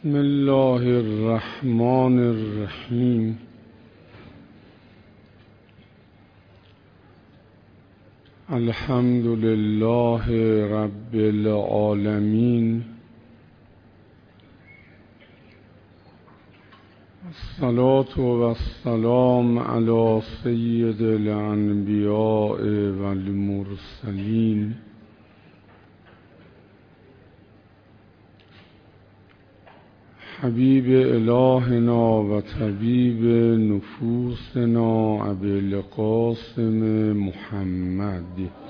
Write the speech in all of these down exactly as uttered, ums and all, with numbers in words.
بسم الله الرحمن الرحیم. الحمد لله رب العالمین. الصلاة والسلام علی سید الانبیاء والمرسلین حبیب الهنا و طبیب نفوسنا ابی القاسم محمد.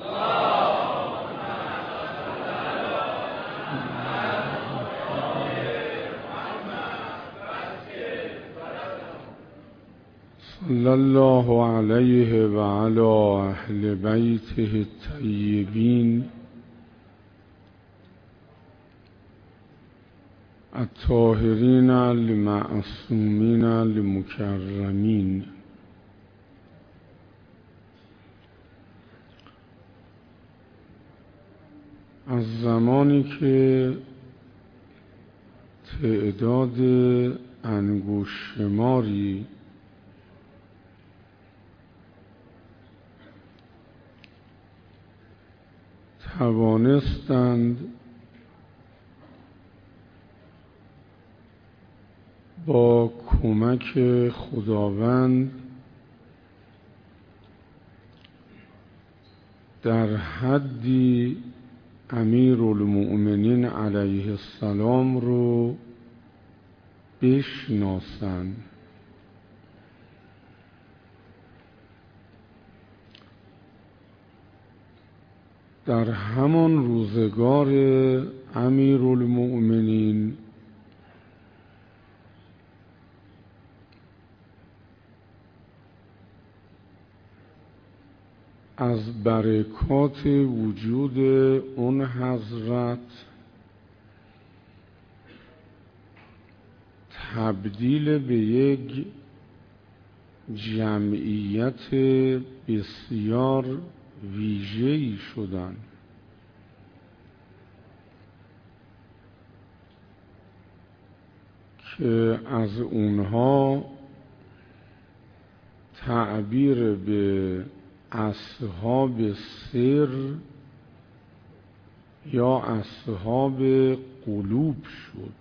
صلی الله علیه و علی اهل بیته الطیبین الطاهرین المعصومین المکرمین. از زمانی که تعداد انگشت شماری توانستند با کمک خداوند در حدی امیرالمؤمنین علیه السلام رو بشناسند، در همان روزگار امیرالمؤمنین از برکات وجود اون حضرت تبدیل به یک جمعیت بسیار ویژه‌ای شدند که از اونها تعبیر به اصحاب سر یا اصحاب قلوب شد.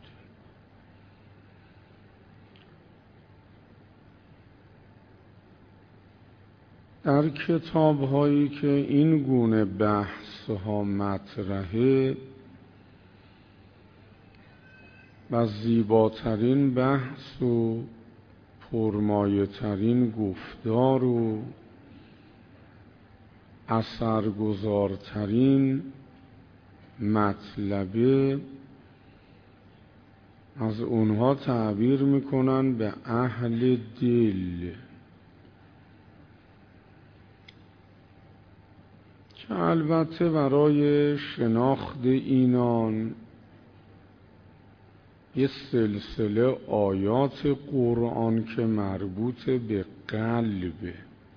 در کتاب هایی که این گونه بحث ها مطرحه و زیباترین بحث و پرمایه ترین گفتار و اثرگذارترین مطلبه از اونها تعبیر میکنن به اهل دل، که البته برای شناخت اینان یه سلسله آیات قرآن که مربوط به قلبه،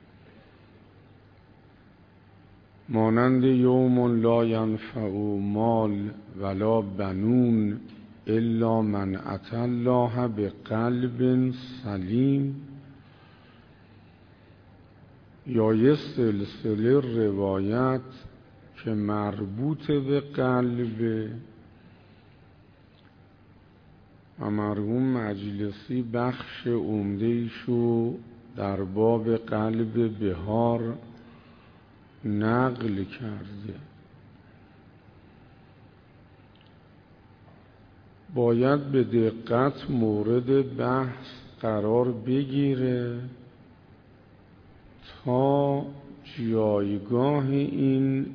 مانند یوم لا ینفع مال ولا بنون الا من اتى الله بقلب سلیم، یا یه سلسله روایت که مربوط به قلب و مرحوم مجلسی بخش عمده‌ایشو در باب قلب بهار نقل کرده. باید به دقت مورد بحث قرار بگیره تا جایگاه این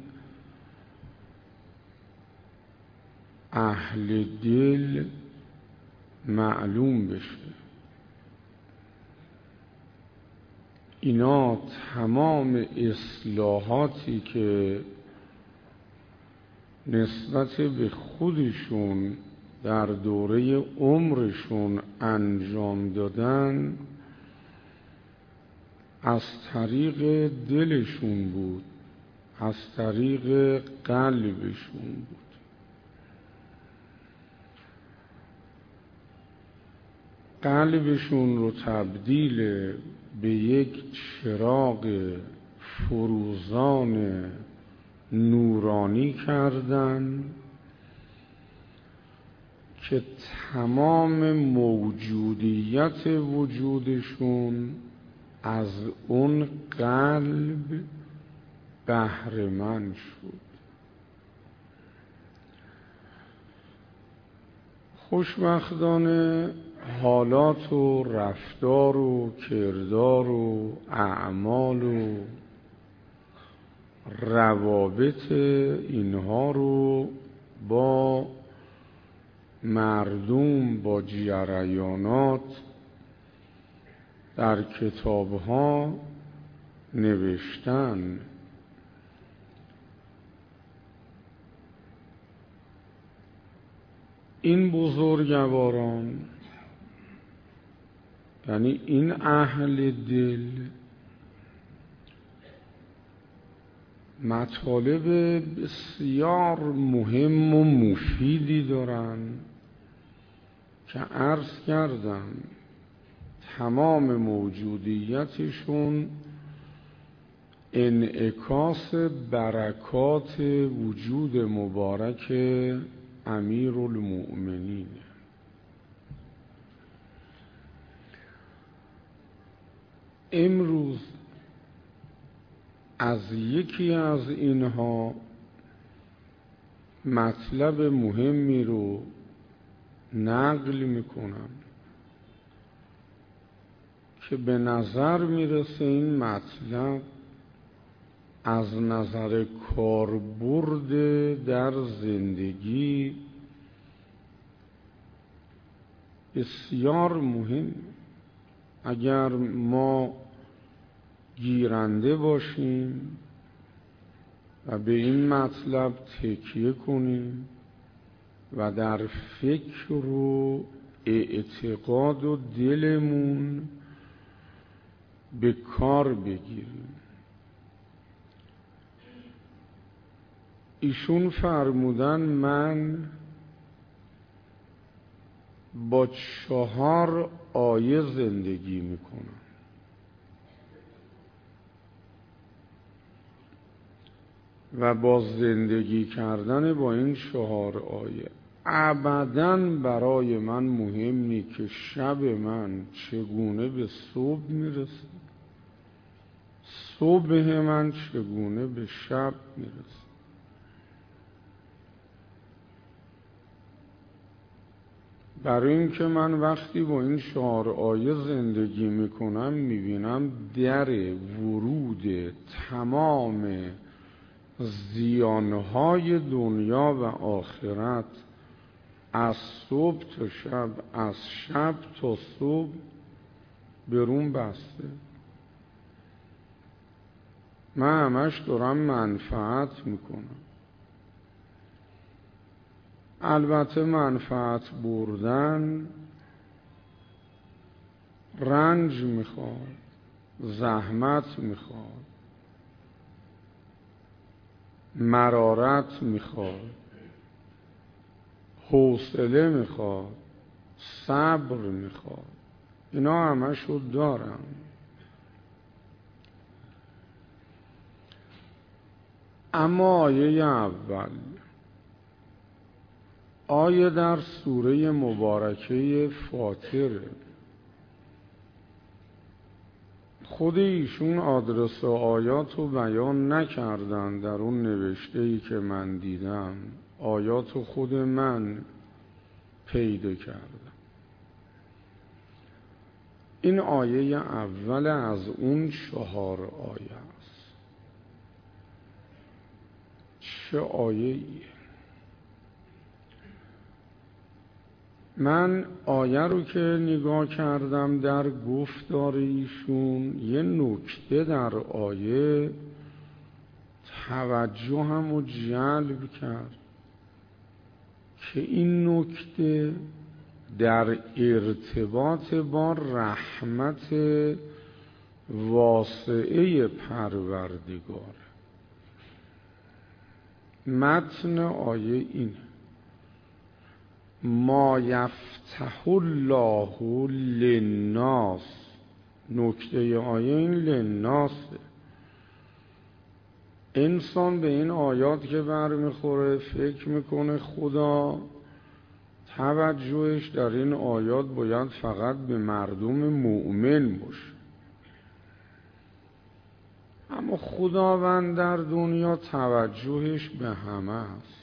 اهل دل معلوم بشه. اینا تمام اصلاحاتی که نسبت به خودشون در دوره عمرشون انجام دادن از طریق دلشون بود، از طریق قلبشون بود. قلبشون رو تبدیل به یک چراغ فروزان نورانی کردن که تمام موجودیت وجودشون از اون قلب بهره‌مند شد. خوشبختانه حالات و رفتار و کردار و اعمال و روابط اینها رو با مردم، با جریانات در کتاب‌ها نوشتن. این بزرگواران، یعنی این اهل دل، مطالب بسیار مهم و مفیدی دارن که عرض کردم تمام موجودیتشون انعکاس برکات وجود مبارک امیرالمؤمنین. امروز از یکی از اینها مطلب مهمی رو نقل میکنم که به نظر میرسه این مطلب از نظر کاربرد در زندگی بسیار مهم. اگر ما گیرنده باشیم و به این مطلب تکیه کنیم و در فکر و اعتقاد و دلمون به کار بگیریم. ایشون فرمودن من با چهار آیه زندگی میکنم. و با زندگی کردن با این چهار آیه ابداً برای من مهم نیست که شب من چگونه به صبح میرسه، صبح من چگونه به شب میرسه. برای اینکه من وقتی با این چهار آیه زندگی میکنم میبینم در ورود تمام زیانهای دنیا و آخرت از صبح تا شب، از شب تا صبح برون بسته. من همش دارم منفعت میکنم. البته منفعت بردن رنج میخواد، زحمت میخواد، مرارت میخواد، حوصله میخواد، صبر میخواد. اینا همشو دارم. اما آیه اول، آیه در سوره مبارکه فاطر، خود ایشون آدرس آیات رو بیان نکردن. در اون نوشته‌ای که من دیدم آیات رو خود من پیدا کردم. این آیه اول از اون چهار آیه است. چه آیه ایه؟ من آیه رو که نگاه کردم در گفتار ایشون، یه نکته در آیه توجهم رو جلب کرد که این نکته در ارتباط با رحمت واسعه پروردگار. متن آیه اینه: ما یفتح الله للناس، نکته آیه این للناسه. انسان به این آیات که برمیخوره فکر میکنه خدا توجهش در این آیات باید فقط به مردم مؤمن باشه، اما خداوند در دنیا توجهش به همه است.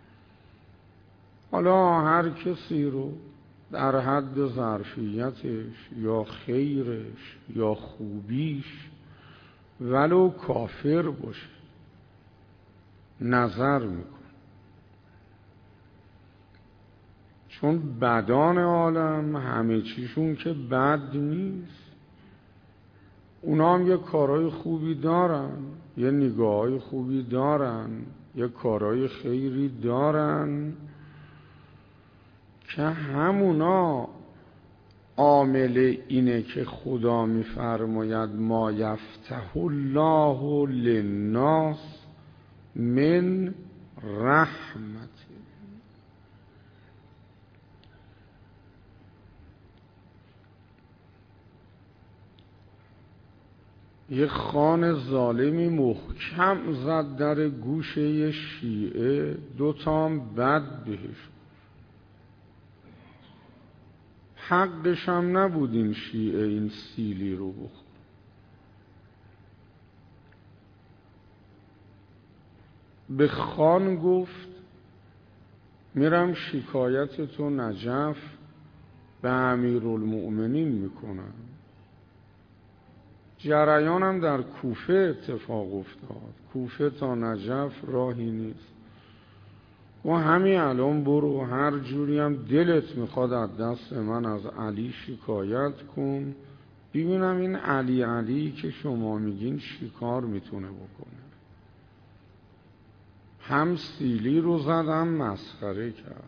حالا هر کسی رو در حد ظرفیتش یا خیرش یا خوبیش ولو کافر باشه نظر میکن، چون بدان عالم همه چیشون که بد نیست، اونا هم یه کارهای خوبی دارن، یه نگاههای خوبی دارن، یه کارهای خیری دارن که همونا عامل اینه که خدا میفرماید ما یفتح الله للناس من رحمت. یه خان ظالمی محکم زد در گوشه شیعه، دوتا هم بد بهش، حقش هم نبود این شیعه این سیلی رو بخور. به خان گفت میرم شکایت تو نجف به امیرالمؤمنین میکنم. جریانم در کوفه اتفاق افتاد، کوفه تا نجف راهی نیست. و همین الان برو هر جوری هم دلت میخواد از دست من از علی شکایت کن، ببینم این علی علی که شما میگین چیکار میتونه بکنه. هم سیلی رو زد هم مسخره کرد.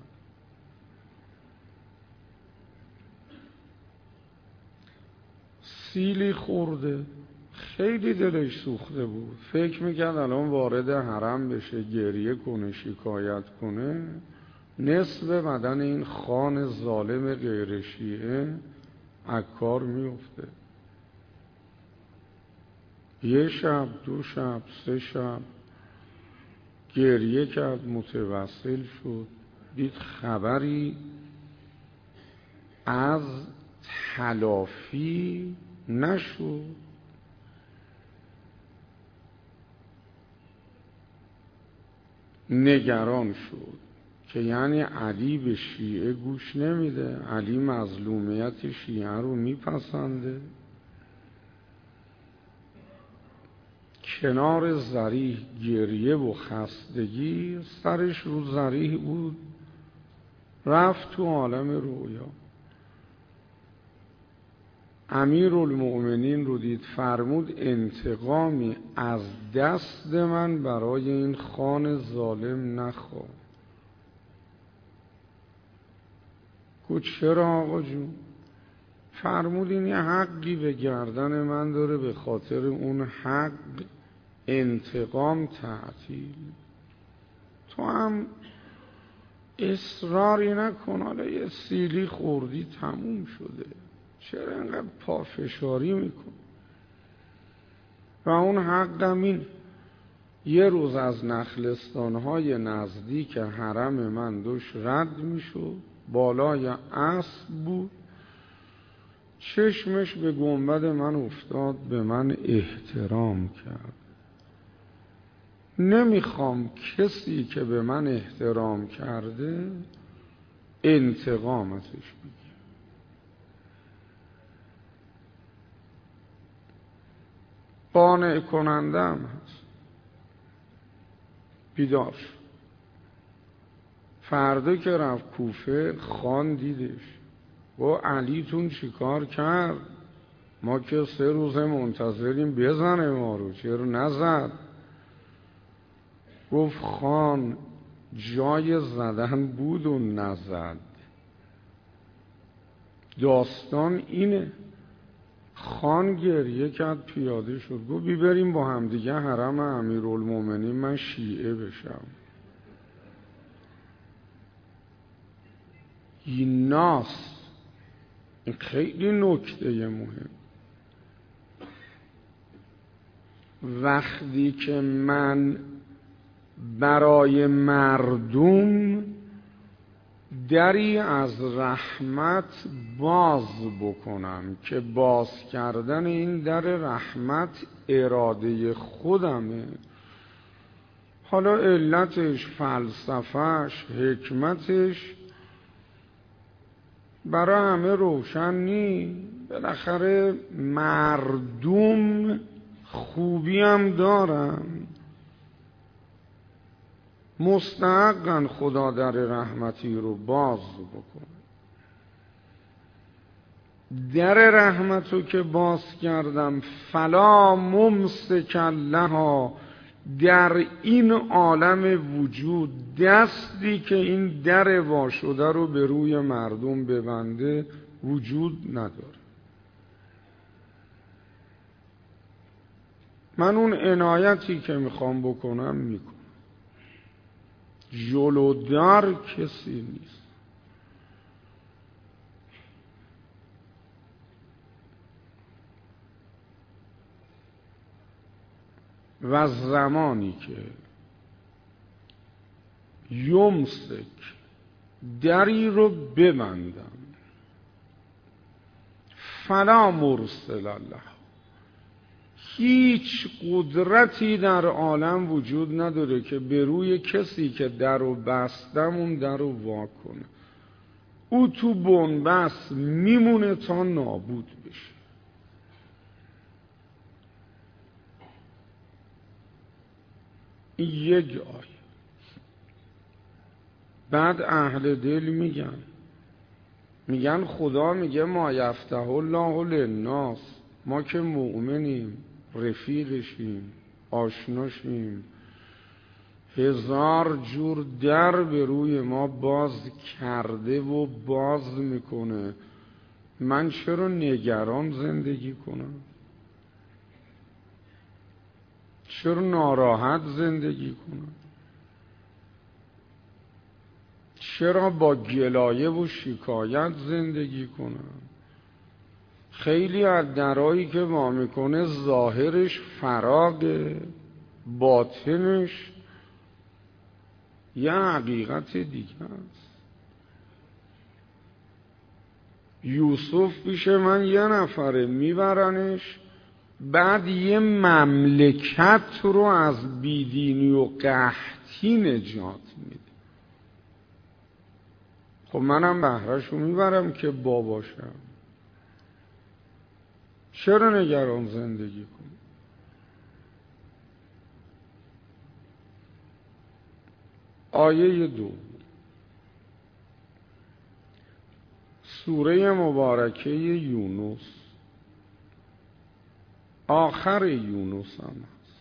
سیلی خورده، خیلی دلش سوخته بود، فکر میکرد الان وارد حرم بشه، گریه کنه، شکایت کنه، نصف بدن این خان ظالم غیر شیعه عکار میفته. یه شب، دو شب، سه شب گریه کرد، متوسل شد، دید خبری از تلافی نشد. نگران شد که یعنی علی به شیعه گوش نمیده، علی مظلومیت شیعه رو میپسنده. کنار ذریح گریه و خستگی، سرش رو ذریح بود، رفت تو عالم رویا. امیرالمؤمنین رو دید، فرمود انتقامی از دست من برای این خان ظالم نخواه. گفت چرا آقا جون؟ فرمود این یه حقی به گردن من داره، به خاطر اون حق انتقام تعطیل. تو هم اصراری نکن، حالا یه سیلی خوردی تموم شده، چرا اینقدر پافشاری میکن؟ و اون حقم این یه روز از نخلستانهای نزدیک حرم من دوش رد میشد، بالای اسب بود، چشمش به گنبد من افتاد، به من احترام کرد. نمیخوام کسی که به من احترام کرده انتقام ازش بگیر. قانع کننده هم هست. بیدار شد. فردا که رفت کوفه، خان دیدش و علیتون چیکار کرد؟ ما که سه روزه منتظریم بزنه ما رو، چرا نزد؟ گفت خان جای زدن بود و نزد. داستان اینه. خان گریه کرد، پیاده شد، گفت بیبریم با همدیگه حرم امیرالمومنین، من شیعه بشم. ناس. این خیلی نکته مهم. وقتی که من برای مردم دری از رحمت باز بکنم که باز کردن این در رحمت اراده خودمه، حالا علتش، فلسفهش، حکمتش برای همه روشن نی. بالاخره مردم خوبی هم دارن، مستحقن خدا در رحمتی رو باز بکنه. در رحمت رو که باز کردم، فلا ممسک لها، در این عالم وجود دستی که این در وا شده رو به روی مردم ببنده وجود نداره. من اون عنایتی که میخوام بکنم میکنم، جلودار کسی نیست. و زمانی که یمسک دری رو ببندم، فلا مرسل له، هیچ قدرتی در عالم وجود نداره که به روی کسی که در رو بستم اون در رو وا کنه. او تو بنبست میمونه تا نابود بشه. این یک آیه. بعد اهل دل میگن میگن خدا میگه ما یفتح الله للناس، ما که مؤمنیم، رفیقشیم، آشناشیم، هزار جور در به روی ما باز کرده و باز میکنه، من چرا نگران زندگی کنم؟ چرا ناراحت زندگی کنم؟ چرا با گلایه و شکایت زندگی کنم؟ خیلی از درایی که ما میکنه ظاهرش فراغه، باطنش یه حقیقت دیگه است. یوسف پیش من یه نفره، میبرنش، بعد یه مملکت رو از بیدینی و قحطی نجات میده. خب منم بهره‌شو میبرم که باباشم، چرا نگران زندگی کنم؟ آیه دو سوره مبارکه یونس، آخر یونس هم هست.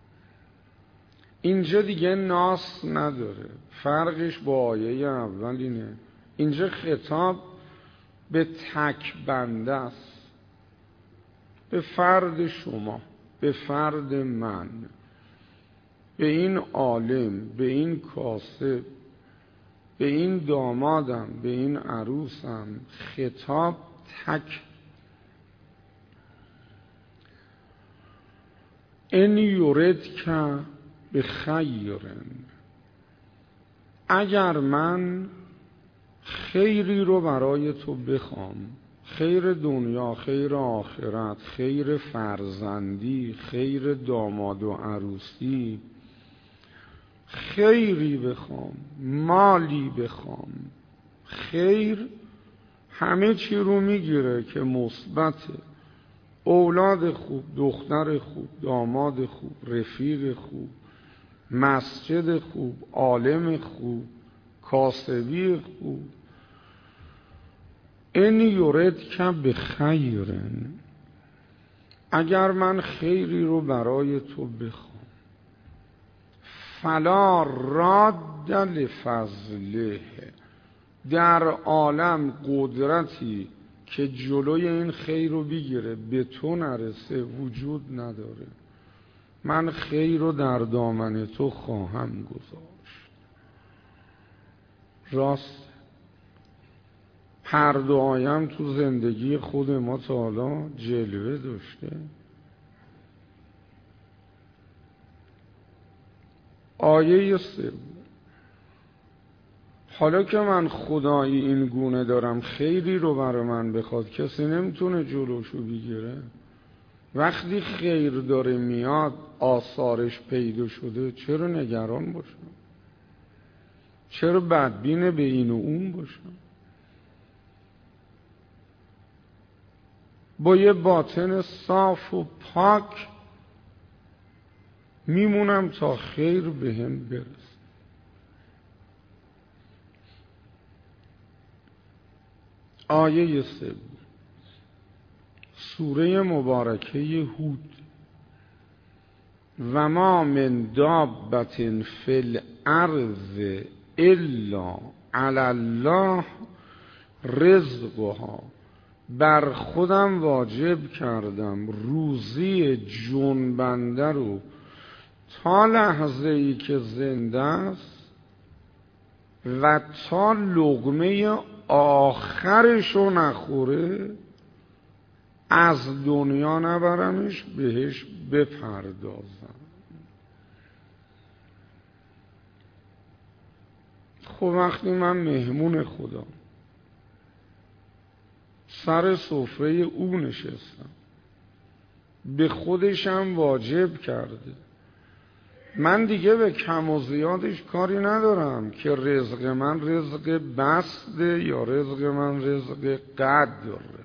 اینجا دیگه ناس نداره، فرقش با آیه اول اینه، اینجا خطاب به تک بنده است، به فرد شما، به فرد من، به این عالم، به این کاسب، به این دامادم، به این عروسم، خطاب تک. ان یردک بخیرن، اگر من خیری رو برای تو بخوام، خیر دنیا، خیر آخرت، خیر فرزندی، خیر داماد و عروسی، خیری بخوام، مالی بخوام، خیر همه چی رو میگیره که مثبته، اولاد خوب، دختر خوب، داماد خوب، رفیق خوب، مسجد خوب، عالم خوب، کاسبی خوب. ان یردک بخیرن، اگر من خیری رو برای تو بخوام، فلا راد لفضله، در عالم قدرتی که جلوی این خیر رو بگیره به تو نرسه وجود نداره. من خیر رو در دامن تو خواهم گذاشت. راست هر دو آیم تو زندگی خود ما تا حالا جلوه داشته؟ آیه سوم، حالا که من خدایی این گونه دارم خیری رو برای من بخواد، کسی نمیتونه جلوشو بگیره. وقتی خیر داره میاد، آثارش پیدا شده، چرا نگران باشم؟ چرا بدبین به این و اون باشم؟ با یه باطن صاف و پاک میمونم تا خیر به هم برسه. آیه سوم، سوره مبارکه هود. و ما من دابة فی الارض الا علی الله رزقها. بر خودم واجب کردم روزی جنبنده رو تا لحظه ای که زنده است و تا لقمه آخرشو نخوره از دنیا نبرمش بهش بپردازم. خب وقتی من مهمون خدا سر سفره او نشستم، به خودشم واجب کرده، من دیگه به کم و زیادش کاری ندارم که رزق من رزق بسته یا رزق من رزق قدره.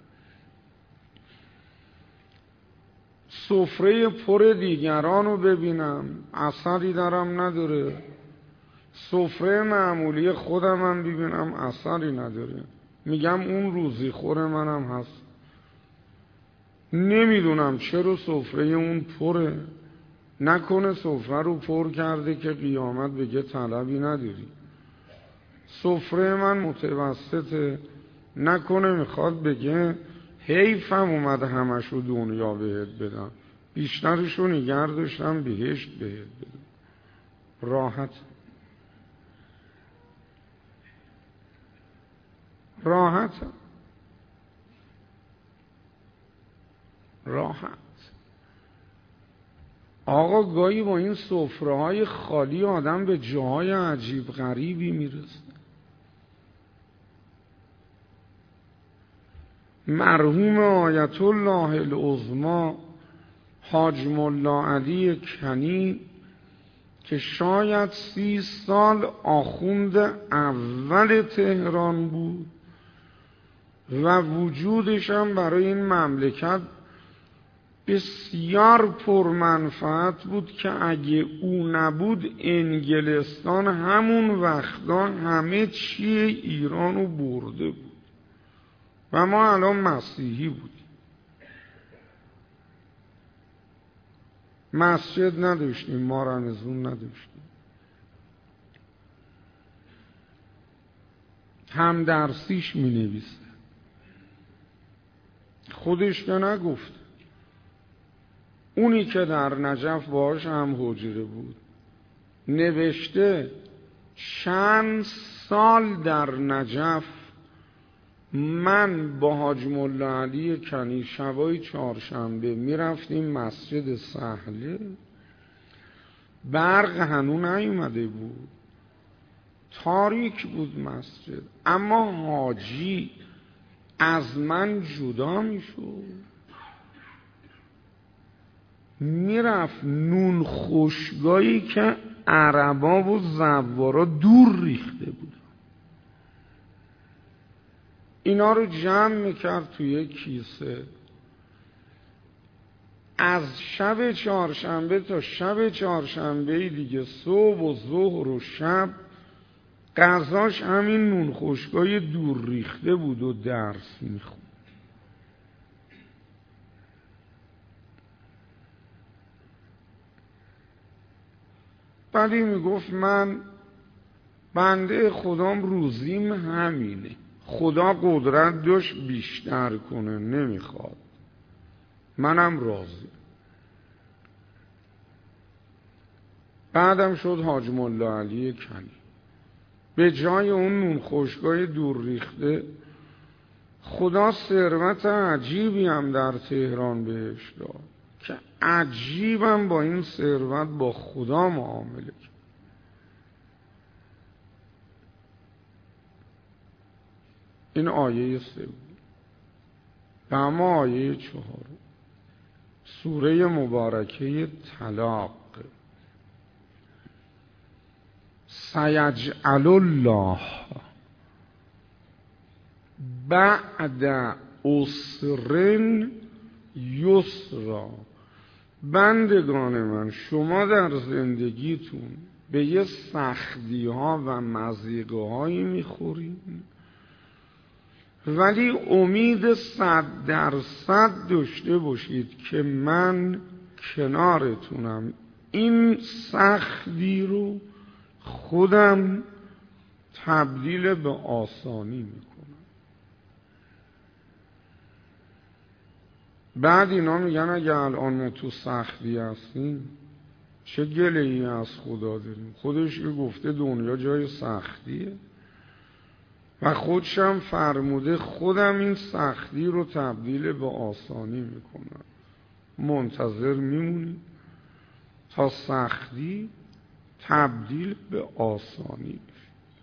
سفره پر دیگران رو ببینم اثری دارم نداره، سفره معمولی خودم هم ببینم اثری نداره، میگم اون روزی خور منم هست. نمیدونم چرا سفره اون پره، نکنه سفره رو پر کرده که قیامت بگه طلبی نداری. سفره من متوسطه، نکنه میخواد بگه حیفم اومد همش رو دنیا بهت بدم، بیشترش رو نگه داشتم بهشت بهت بدم. راحت راحت راحت آقا گاهی با این سفره های خالی آدم به جاهای عجیب غریبی میرسه. مرحوم آیت الله العظمی حاج ملا علی کنی که شاید سی سال آخوند اول تهران بود و وجودش هم برای این مملکت بسیار پرمنفعت بود که اگه او نبود انگلستان همون وقتا همه چی ایرانو برده بود و ما الان مسیحی بودیم. مسجد نداشتیم، ما رمضون نداشتیم، هم درسیش می نویسه، خودش که نگفت. اونی که در نجف باهاش هم حجره بود نوشته چند سال در نجف من با حاج ملا علی کنی شبای چهارشنبه میرفتیم مسجد سهله، برق هنوز نیومده بود، تاریک بود مسجد، اما حاجی از من جدا میشد، میرفت نون خشکایی که عربا و زوارا دور ریخته بود اینا رو جمع میکرد توی یک کیسه، از شب چهارشنبه تا شب چهارشنبه دیگه صبح و ظهر و شب غذاش همین نون خشکای دور ریخته بود و درس میخوند. بعدی میگفت من بنده خدام روزیم همینه، خدا قدرت داشت بیشتر کنه نمیخواد، منم راضی. بعدم شد حاج ملا علی کنی، به جای اون نون خشکای دور ریخته خدا ثروت عجیبی هم در تهران بهش داد که عجیبم با این ثروت با خدا معامله کرد. این آیه سوم. و اما آیه چهار سوره مبارکه طلاق. سیجعل الله بعد عسر یسرا. بندگان من، شما در زندگیتون به یه سختی ها و مضیقه هایی میخورین، ولی امید صد درصد داشته باشید که من کنارتونم. این سختی رو خودم تبدیل به آسانی میکنم. بعد اینا میگن اگه الان ما تو سختی هستیم چه گله ای از خدا داریم؟ خودش که گفته دنیا جای سختیه و خودشم فرموده خودم این سختی رو تبدیل به آسانی میکنم. منتظر میمونیم تا سختی تبدیل به آسانی بشه.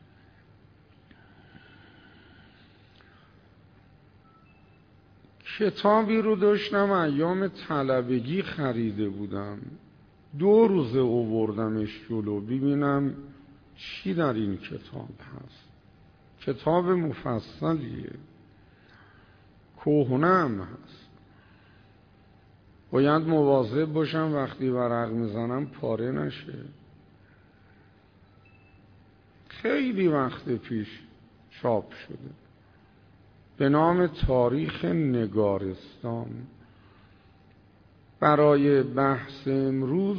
کتابی رو داشتم ایام طلبگی خریده بودم، دو روزه آوردمش جلو ببینم چی در این کتاب هست. کتاب مفصلیه، کهنه هم هست، باید مواظب باشم وقتی ورق میزنم پاره نشه. خیلی وقت پیش چاپ شده به نام تاریخ نگارستان. برای بحث امروز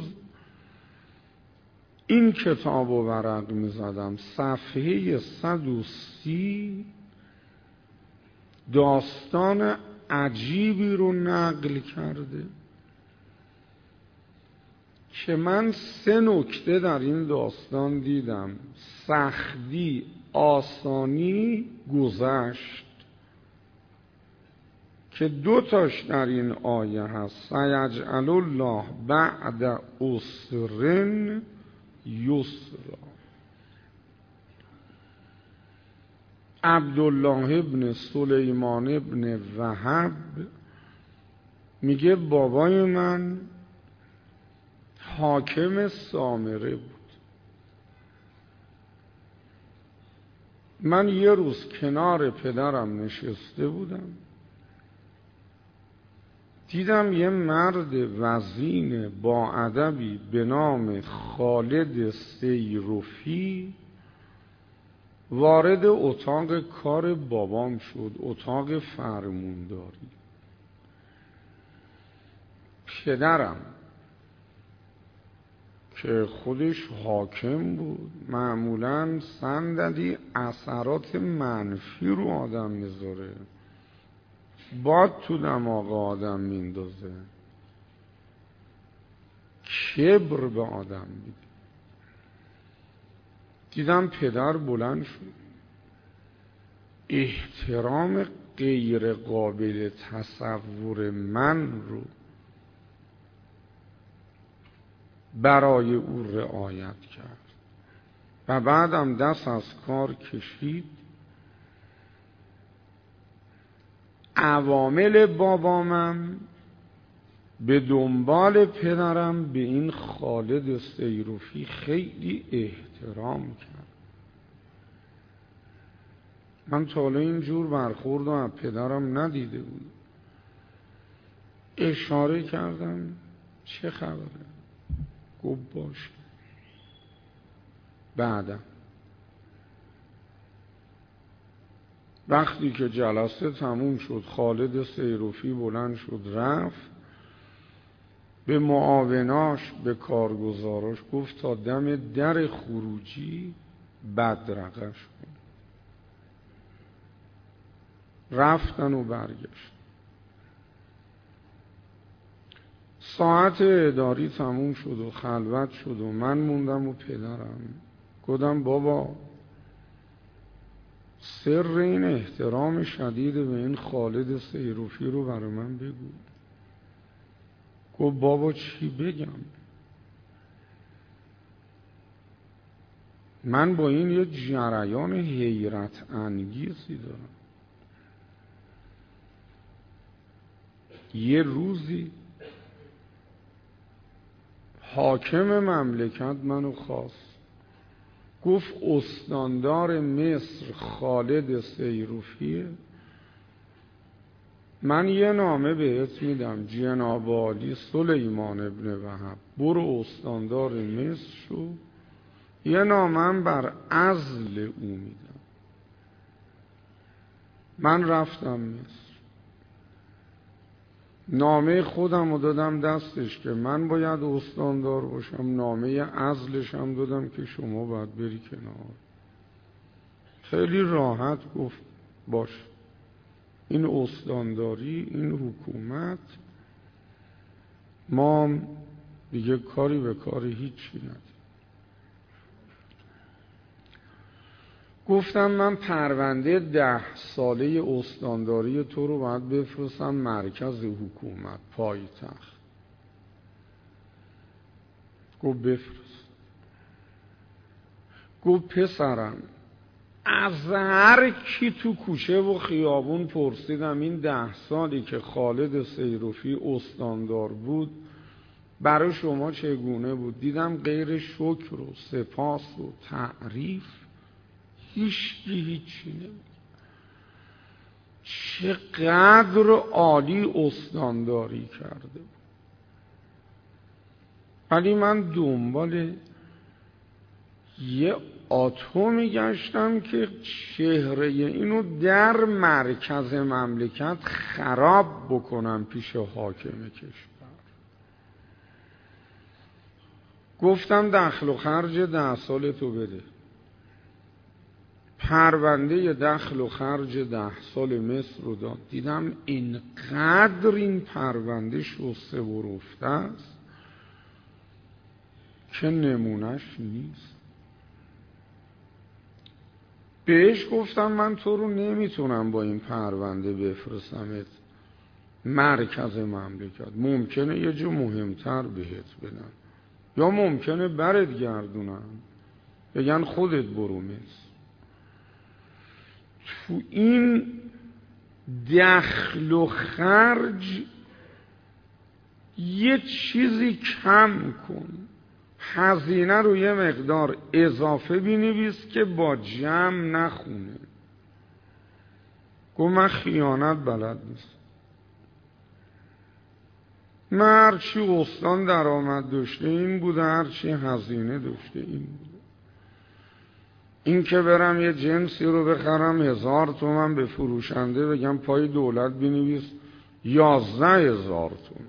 این کتاب رو ورق می زدم. صفحه صد و سی داستان عجیبی رو نقل کرده که من سه نکته در این داستان دیدم: سختی، آسانی، گذشت، که دو تاش در این آیه هست. سیجعل الله بعد عسر یسرا. عبدالله ابن سلیمان ابن وهب میگه بابای من حاکم سامره بود. من یه روز کنار پدرم نشسته بودم، دیدم یه مرد وزین با ادبی به نام خالد سیروفی وارد اتاق کار بابام شد، اتاق فرمونداری. پدرم که خودش حاکم بود معمولاً صندلی اثرات منفی رو آدم میذاره، باد تو دماغ آدم میندازه، کبر به آدم میده. دیدم پدر بلند شد، احترام غیر قابل تصور من رو برای او رعایت کرد و بعدم دست از کار کشید. عوامل بابامم به دنبال پدرم به این خالد سیروفی خیلی احترام کرد. من تا حالا اینجور برخورد از پدرم ندیده بود. اشاره کردم چه خبره؟ گفت باشه. بعدم وقتی که جلسه تموم شد خالد سیروفی بلند شد رفت، به معاوناش به کارگزاراش گفت تا دم در خروجی بدرقش کن. رفتن و برگشت. ساعت اداری تموم شد و خلوت شد و من موندم و پدرم. گفتم بابا سر این احترام شدید به این خالد سیروفی رو برای من بگو. گفت بابا چی بگم؟ من با این یه جریان حیرت انگیزی دارم. یه روزی حاکم مملکت منو خواست، گفت استاندار مصر خالد سیروفیه، من یه نامه بهت میدم، جناب عالی سلیمان ابن وهب برو استاندار مصر شو، یه نامه هم بر عزل او میدم. من رفتم مصر، نامه خودم رو دادم دستش که من باید استاندار باشم، نامه عزلش هم دادم که شما باید بری کنار. خیلی راحت گفت باش، این استانداری، این حکومت، ما دیگه کاری به کاری هیچی نداریم. گفتم من پرونده ده ساله استانداری تو رو باید بفرستم مرکز حکومت پایتخت. گفت بفرست. گفت پسرم از هر کی تو کوچه و خیابون پرسیدم این ده سالی که خالد سیروفی استاندار بود برای شما چگونه بود، دیدم غیر شکر و سپاس و تعریف هیچی هیچی نمید. چقدر عالی استانداری کرده بود. ولی من دنبال یه آتومی گشتم که چهره اینو در مرکز مملکت خراب بکنم پیش حاکم کشور. گفتم دخل و خرج ده سال تو بده. پرونده دخل و خرج ده سال مصر رو داد. دیدم اینقدر این پرونده شسته و رفته است که نمونش نیست. بهش گفتم من تو رو نمیتونم با این پرونده بفرستمت مرکز مملکت، ممکنه یه جو مهمتر بهت بدن یا ممکنه برت گردونن بگن خودت برو مصر. تو این دخل و خرج یه چیزی کم کن، هزینه رو یه مقدار اضافه بنویس که با جمع نخونه. گفت من خیانت بلد نیست. من هرچی استان درآمد داشته این بوده، هرچی هزینه داشته این بوده. این که برم یه جنسی رو بخرم هزار تومن به فروشنده بگم پای دولت بنویس یازده هزار تومن،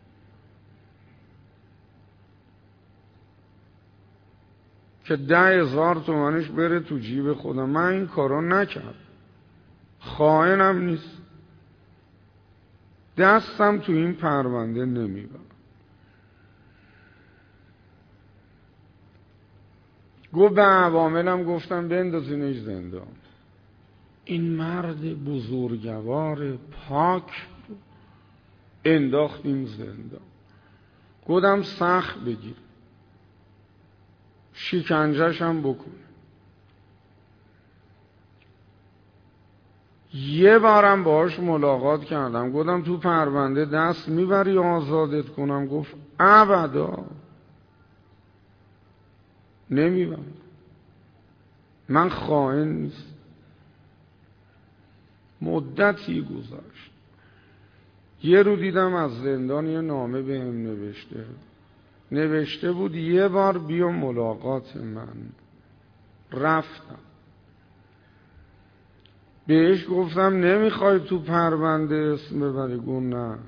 که ده هزار تومنش بره تو جیب خودم. من این کارو نکرد، خائنم نیست، دستم تو این پرونده نمیبرم. گفت به عواملم گفتم بندازینش زندان. این مرد بزرگوار پاک انداختیم زندان. گفتم سخت بگیر، شکنجهش هم بکن. یه بارم باهاش ملاقات کردم، گفتم تو پرونده دست میبری آزادت کنم؟ گفت ابدا نمیبرم، من خائن نیست. مدتی گذشت، یه رو دیدم از زندان یه نامه بهم نوشته نوشته بود یه بار بیا ملاقات من. رفتم بهش گفتم نمیخوای تو پرونده اسم ببری؟ گفت نه.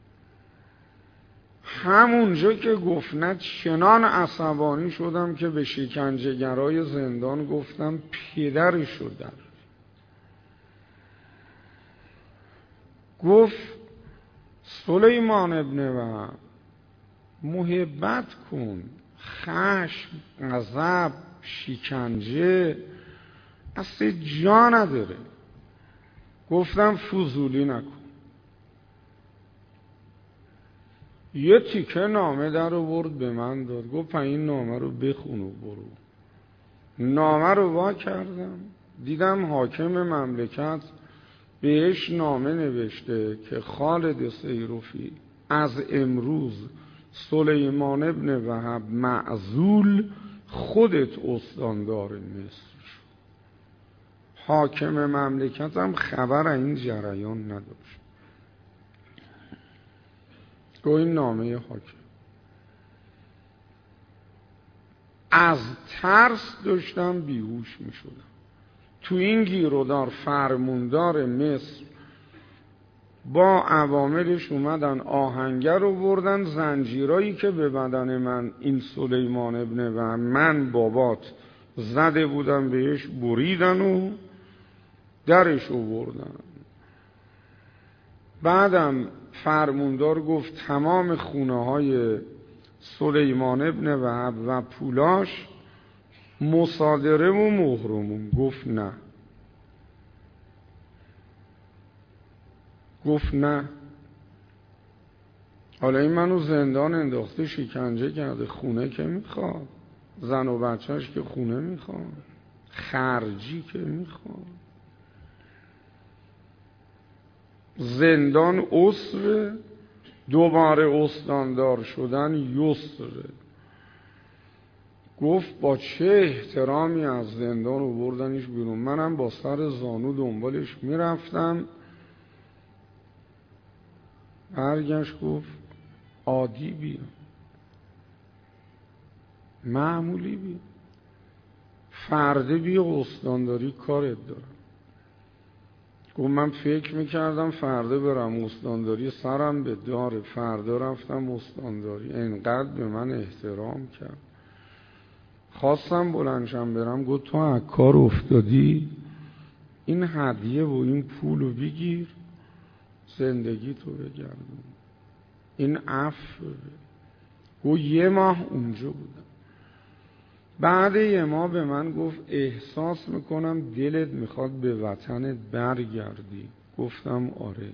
همونجا که گفت نه چنان عصبانی شدم که به شکنجهگرای زندان گفتم پدرشو در. گفت سلیمان ابن وهب محبت کن، خشم، غضب، شکنجه اصلا جا نداره. گفتم فضولی نکن. یه تیکه نامه در آورد به من داد، گفت این نامه رو بخون و برو. نامه رو وا کردم، دیدم حاکم مملکت بهش نامه نوشته که خالد سیروفی از امروز سلیمان ابن وهب معزول، خودت استاندار مصر. حاکم مملکت هم خبر این جریان نداشت. گو این نامه حاکم. از ترس داشتم بیهوش می شدم. تو این گیرودار فرموندار مصر با عواملش اومدن آهنگر رو بردن، زنجیرایی که به بدن من این سلیمان ابن و من بابات زده بودن بهش بریدن و درش رو بردن. بعدم فرموندار گفت تمام خونه های سلیمان ابن وهب و پولاش مصادره و مهرمون. گفت نه. گفت نه. حالا این منو زندان انداخته، شکنجه کرده، خونه که میخواد، زن و بچهش که خونه میخواد، خرجی که میخواد، زندان عسره، دوباره استاندار شدن یسره. گفت با چه احترامی از زندان رو بردنش بیرون. منم با سر زانو دنبالش میرفتم. برگشت گفت عادی بیا، معمولی بیا، فرده بیا استانداری کارت دارم. گفت من فکر میکردم فردا برم استانداری، سرم به داره. فردا رفتم استانداری، اینقدر به من احترام کرد. خواستم بلندشم برم، گفت تو از کار افتادی، این هدیه و این پولو بگیر، زندگی تو بگردون، این عفو. گفت یه ماه اونجا بودم. بعد یه ماه به من گفت احساس میکنم دلت میخواد به وطنت برگردی. گفتم آره.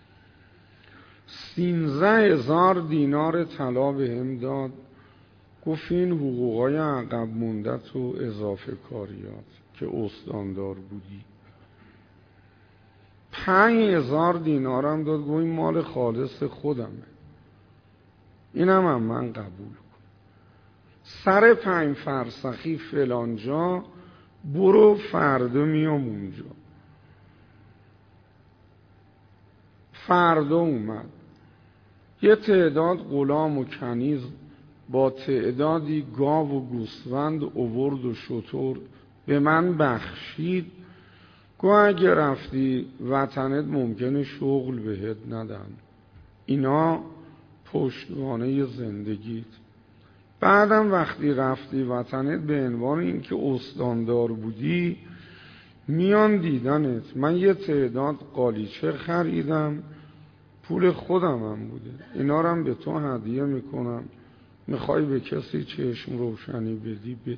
سینزده هزار دینار طلا بهم داد. گفت این حقوقای عقب موندت و اضافه کاریات که استاندار بودی. پنج هزار دینارم داد. گفت این مال خالص خودمه، اینم هم من قبول کن. سر پنج فرسخی فلانجا، برو فردا میام اونجا. فردا اومد. یه تعداد غلام و کنیز با تعدادی گاو و گوسفند آورد و شتر به من بخشید. گو اگه رفتی وطنت ممکنه شغل بهت ندن، اینا پشتوانه زندگیت. بعدم وقتی رفتی وطنت به عنوان این که استاندار بودی میان دیدنت. من یه تعداد قالیچه خریدم، پول خودم هم بوده، اینا رو هم به تو هدیه میکنم، میخوای به کسی چشم روشنی بدی بده.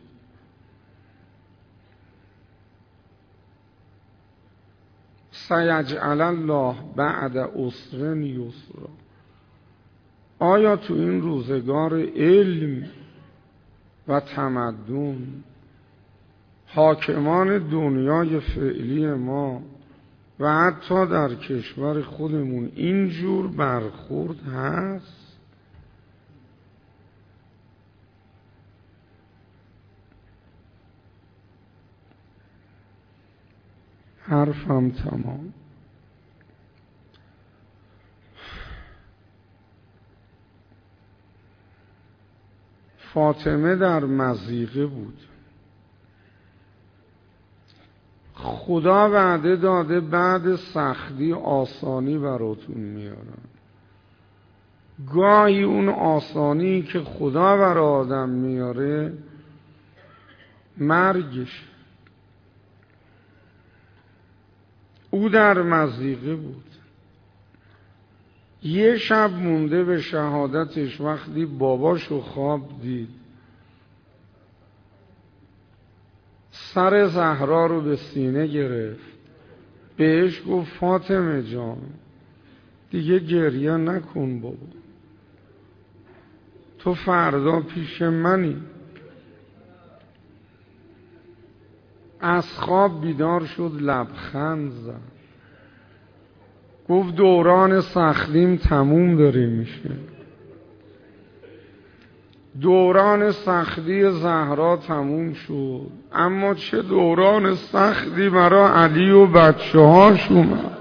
سیجعل الله بعد عسر یسرا. آیا تو این روزگار علم و تمدن حاکمان دنیای فعلی ما و حتی در کشور خودمون اینجور برخورد هست؟ حرفم تمام. فاطمه در مضیقه بود. خدا وعده داده بعد سختی آسانی براتون میارم. گاهی اون آسانی که خدا برای آدم میاره مرگش. او در مضیقه بود. یه شب مونده به شهادتش، وقتی باباشو خواب دید سر زهرا رو به سینه گرفت، بهش گفت فاطمه جان دیگه گریه نکن بابا، تو فردا پیش منی. از خواب بیدار شد، لبخند زد، گفت دوران سختیم تموم داره میشه. دوران سختی زهرا تموم شد، اما چه دوران سختی برای علی و بچه هاش اومد.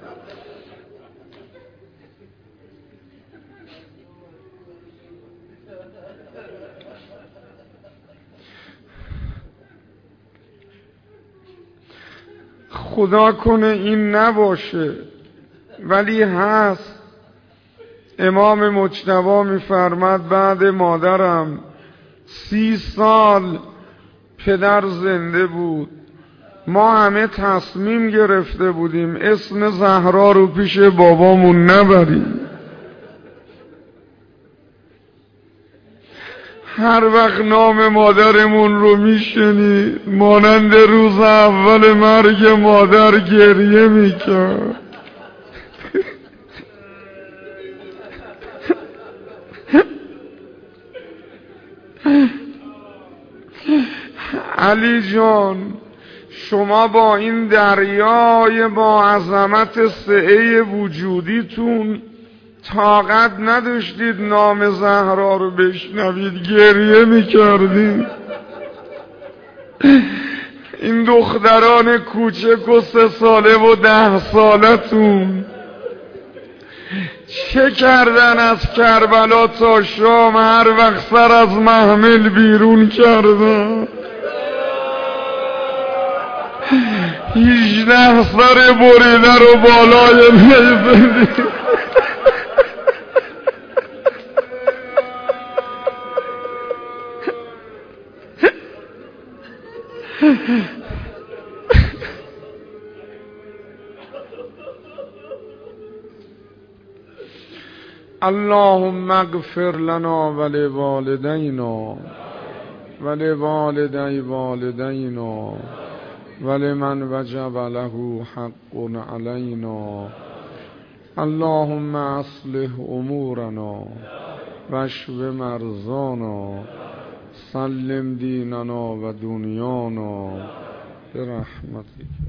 خدا کنه این نباشه، ولی هست. امام مجتبی میفرماد بعد مادرم سی سال پدر زنده بود، ما همه تصمیم گرفته بودیم اسم زهرا رو پیش بابامون نبریم. هر وقت نام مادرمون رو میشنید مانند روز اول مرگ مادر گریه میکرد. علی جان شما با این دریای با عظمت سعه وجودیتون طاقت نداشتید نام زهرا رو بشنوید، گریه میکردید. این دختران کوچک و سه ساله و ده سالتون چه کردن از کربلا تا شام؟ هر وقت سر از محمل بیرون کردن، هیجده سر بریده رو بالای میزدی. اللهم اغفر لنا ولوالدینا ولوالدی والدینا ولمن وجب له حق علینا. اللهم اصلح امورنا واشف مرضانا سلم دیننا و دنیانا برحمتک.